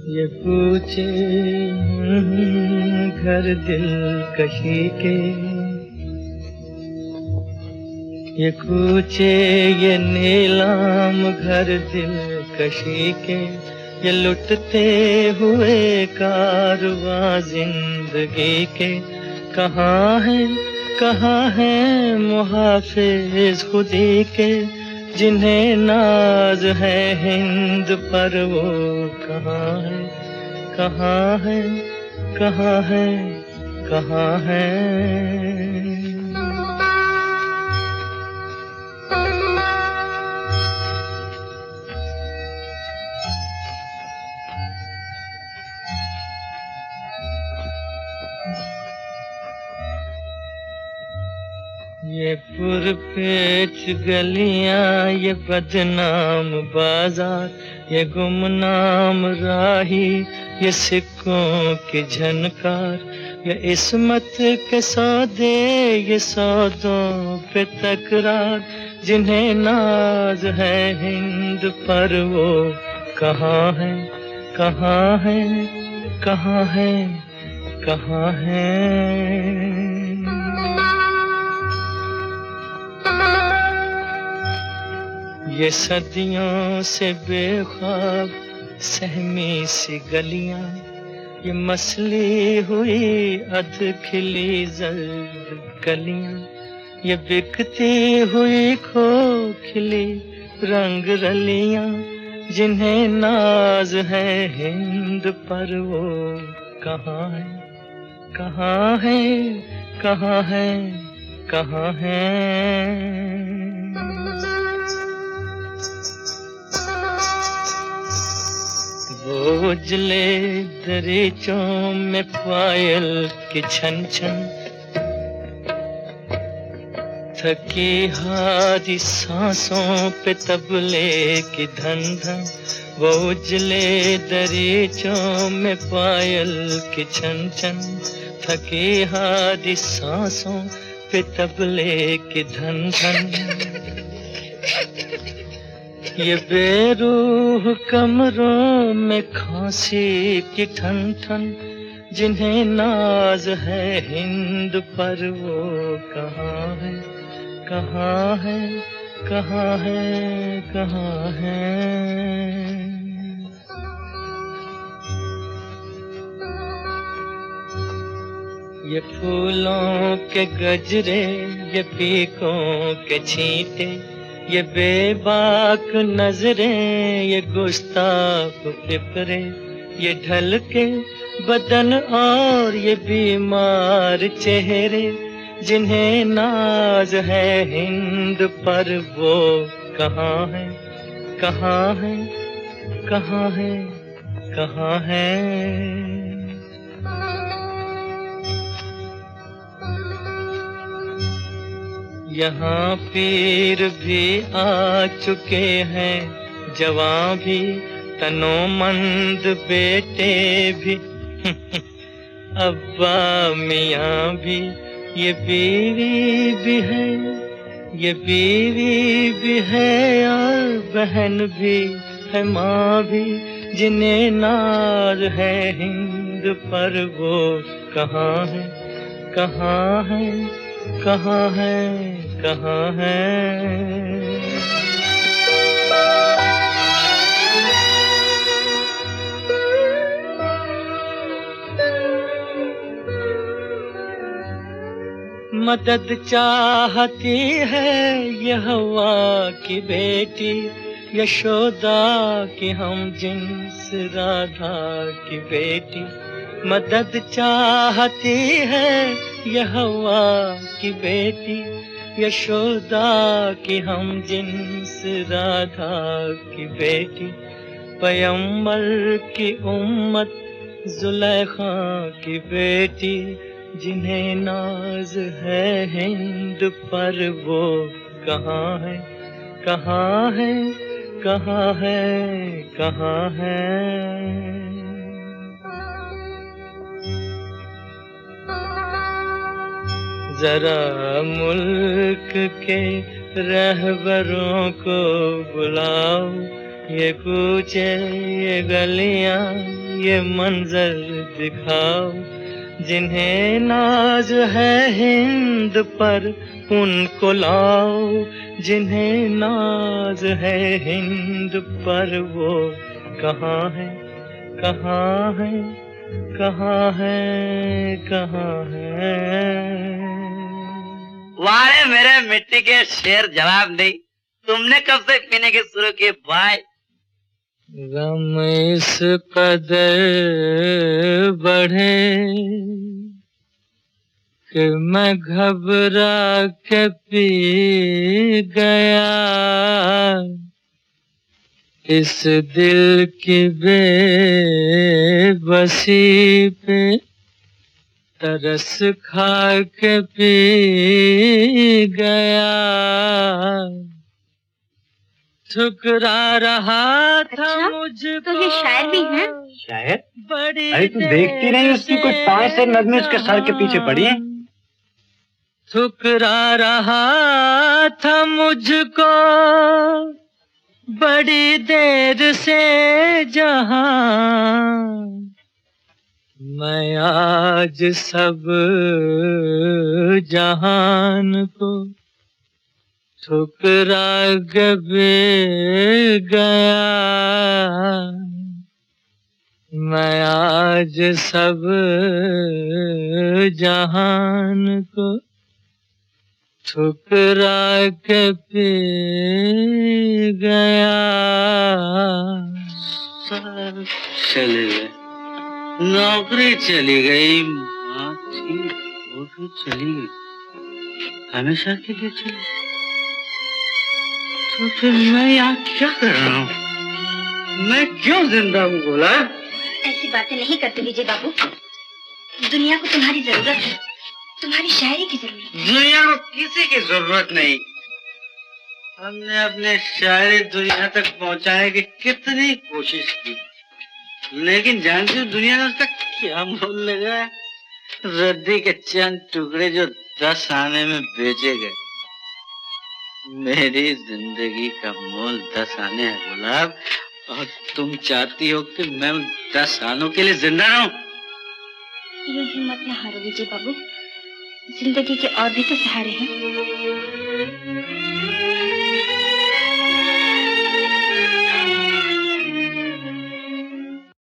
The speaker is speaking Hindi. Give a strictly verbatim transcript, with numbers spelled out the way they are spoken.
ये पूछे घर दिल कशी के, ये कूचे ये नीलाम घर दिल कशी के, ये लुटते हुए कारवां जिंदगी के। कहाँ है कहाँ है मुहाफिज खुदी के, जिन्हें नाज है हिंद पर वो कहाँ है, कहाँ है, कहाँ है, कहाँ है। ये पुरपेच गलियां, ये बदनाम बाजार, ये गुमनाम राही, ये सिक्कों की झनकार, ये इस्मत के सौदे, ये सौदों पे तकरार, जिन्हें नाज है हिंद पर वो कहाँ है, कहाँ है, कहाँ है, कहाँ है। ये सदियों से बेख्वाब सहमी सी गलियां, ये मसली हुई अध खिली जर्द कलियां, ये बिकती हुई खोखली रंग रलियां, जिन्हें नाज है हिंद पर वो कहाँ है, कहाँ है, कहाँ है, कहाँ है। वो उजले दरीचों में पायल की छन छन, थकी हारी सांसों पे तबले की धन धन। वो उजले दरीचों में पायल की छन छन, थकी हारी सांसों पे तबले की धन धन। ये बेरूह कमरों में खांसी की ठन ठन, जिन्हें नाज है हिंद पर वो कहाँ है, कहाँ है, कहाँ है, कहाँ है। ये फूलों के गजरे, ये पीकों के छींटे, ये बेबाक नजरें, ये गुस्ताख फिक्रे, ये ढल के बदन और ये बीमार चेहरे, जिन्हें नाज है हिंद पर वो कहाँ है, कहाँ है, कहाँ है, कहाँ है। यहाँ पीर भी आ चुके हैं, जवां भी तनोमंद बेटे भी, अब्बा मियाँ भी, ये बीवी भी है, ये बीवी भी है और बहन भी है, माँ भी, जिन्हें नाज है हिंद पर वो कहाँ है, कहाँ है, कहाँ है, कहाँ है। मदद चाहती है ये हवा की बेटी, यशोदा की हम जिन्स राधा की बेटी। मदद चाहती है ये हवा की बेटी, यशोदा की हम जिन्स राधा की बेटी। पैगंबर की उम्मत जुलेखा की बेटी, जिन्हें नाज है हिंद पर वो कहाँ है, कहाँ है, कहाँ है, कहाँ है। जरा मुल्क के रहबरों को बुलाओ, ये कूचे ये गलियां ये मंजर दिखाओ। जिन्हें नाज है हिंद पर उनको लाओ, जिन्हें नाज है हिंद पर वो कहाँ है, कहाँ है, कहाँ है, कहाँ है। वारे मेरे मिट्टी के शेर, जवाब नहीं। तुमने कब से पीने के शुरू किए भाई? गम इस कदर बढ़े कि मैं घबरा के पी गया। इस दिल की बेबसी पे तरस खा के पी गया। ठुकरा रहा था अच्छा? मुझको। तो ये शायर भी हैं? शायर? बड़ी अरे तू देखती नहीं उसकी कुछ पांच से नज़्में उसके सर के पीछे पड़ी हैं। ठुकरा रहा था मुझको बड़ी देर से जहां, मैं आज सब जहान को ठुकरा गए गया। मैं आज सब जहान को ठुकरा के पी गया। सब चले गए, नौकरी चली गई, माँ थी वो भी चली गई, हमेशा के लिए चली। तो फिर मैं यहाँ क्या कर रहा हूँ? मैं क्यों जिंदा हूँ बोला? ऐसी बातें नहीं करते विजय बाबू। दुनिया को तुम्हारी जरूरत है, तुम्हारी शायरी की जरूरत है। दुनिया को किसी की जरूरत नहीं। हमने अपने शायरी दुनिया तक पहुँचाने की कितनी कोशिश की, लेकिन जानती हो दुनिया ने उसका क्या मोल लगाया? रद्दी के चंद टुकड़े जो दस आने में बेचे गए। मेरी जिंदगी का मोल दस आने है गुलाब, और तुम चाहती हो कि मैं उन दस आनों के लिए जिंदा रहूं? ये हिम्मत न हारो विजय बाबू, जिंदगी के और भी तो सहारे हैं।